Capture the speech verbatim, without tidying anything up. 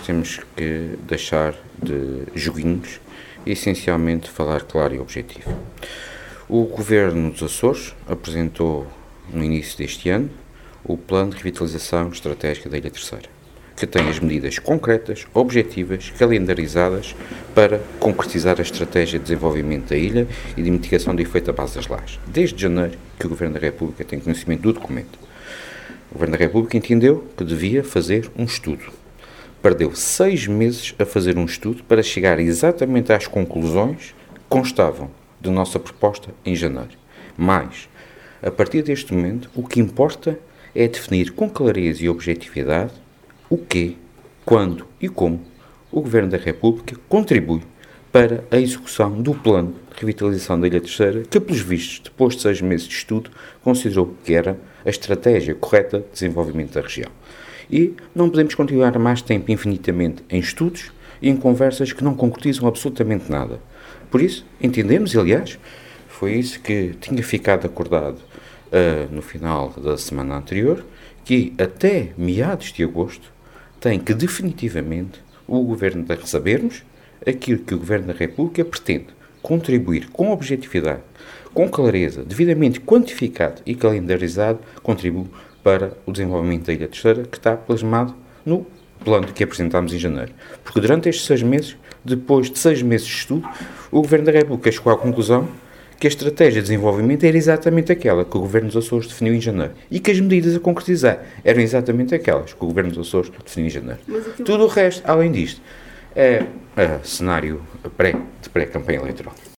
temos que deixar de joguinhos e essencialmente falar claro e objetivo. O Governo dos Açores apresentou no início deste ano o Plano de Revitalização Estratégica da Ilha Terceira, que tem as medidas concretas, objetivas, calendarizadas para concretizar a estratégia de desenvolvimento da ilha e de mitigação do efeito à base das lajes. Desde janeiro que o Governo da República tem conhecimento do documento. O Governo da República entendeu que devia fazer um estudo. Perdeu seis meses a fazer um estudo para chegar exatamente às conclusões que constavam da nossa proposta em janeiro. Mas, a partir deste momento, o que importa é definir com clareza e objetividade o quê, quando e como o Governo da República contribui para a execução do plano de revitalização da Ilha Terceira, que, pelos vistos, depois de seis meses de estudo, considerou que era a estratégia correta de desenvolvimento da região. E não podemos continuar mais tempo infinitamente em estudos e em conversas que não concretizam absolutamente nada. Por isso, entendemos, e aliás, foi isso que tinha ficado acordado uh, no final da semana anterior, que até meados de agosto tem que definitivamente o Governo de sabermos aquilo que o Governo da República pretende contribuir com objetividade, com clareza, devidamente quantificado e calendarizado, contribui para o desenvolvimento da Ilha Terceira, que está plasmado no plano que apresentámos em janeiro. Porque durante estes seis meses, depois de seis meses de estudo, o Governo da República chegou à conclusão que a estratégia de desenvolvimento era exatamente aquela que o Governo dos Açores definiu em janeiro e que as medidas a concretizar eram exatamente aquelas que o Governo dos Açores definiu em janeiro. Aquilo... Tudo o resto, além disto, é, é cenário pré, de pré-campanha eleitoral.